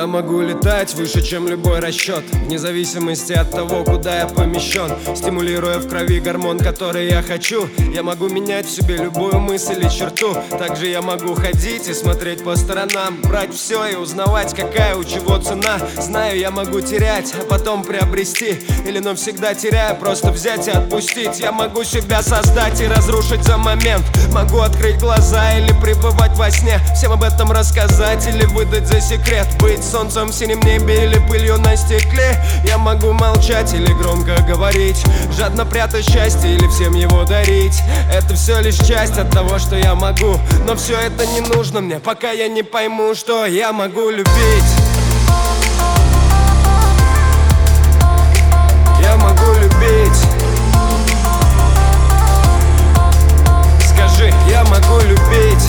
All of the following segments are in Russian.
Я могу летать выше, чем любой расчет, вне зависимости от того, куда я помещен. Стимулируя в крови гормон, который я хочу. Я могу менять в себе любую мысль и черту. Также я могу ходить и смотреть по сторонам, брать все и узнавать, какая у чего цена. Знаю, я могу терять, а потом приобрести, или навсегда теряя, просто взять и отпустить. Я могу себя создать и разрушить за момент. Могу открыть глаза или пребывать во сне, всем об этом рассказать или выдать за секрет. Быть солнцем в синем небе или пылью на стекле. Я могу молчать или громко говорить, жадно прятать счастье или всем его дарить. Это все лишь часть от того, что я могу, но все это не нужно мне, пока я не пойму, что я могу любить. Я могу любить. Скажи, я могу любить.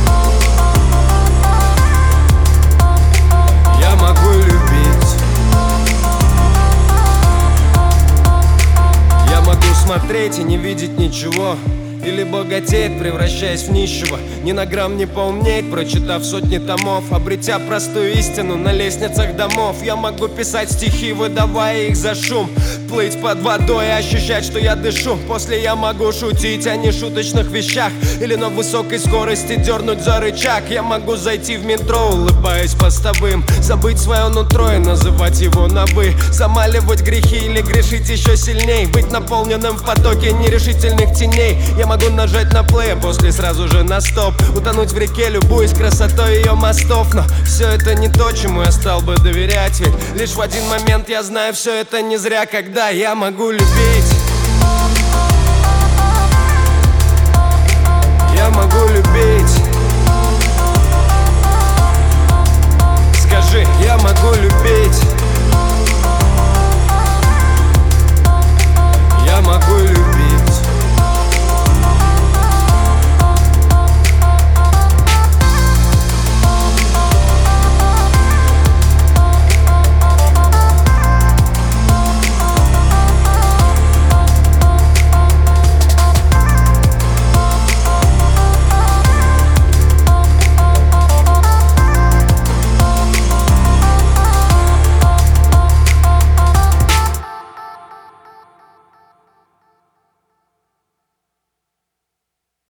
Я могу любить. Я могу смотреть и не видеть ничего, или богатеть, превращаясь в нищего. Ни на грамм не поумнеть, прочитав сотни томов, обретя простую истину на лестницах домов. Я могу писать стихи, выдавая их за шум, плыть под водой и ощущать, что я дышу. После я могу шутить о нешуточных вещах, или на высокой скорости дернуть за рычаг. Я могу зайти в метро, улыбаясь постовым, забыть свое нутро и называть его на «вы», замаливать грехи или грешить еще сильней, быть наполненным в потоке нерешительных теней. Я могу нажать на плей, а после сразу же на стоп, утонуть в реке, любуясь красотой ее мостов. Но все это не то, чему я стал бы доверять, ведь лишь в один момент я знаю, все это не зря, когда я могу любить. Я могу любить. Скажи, я могу любить.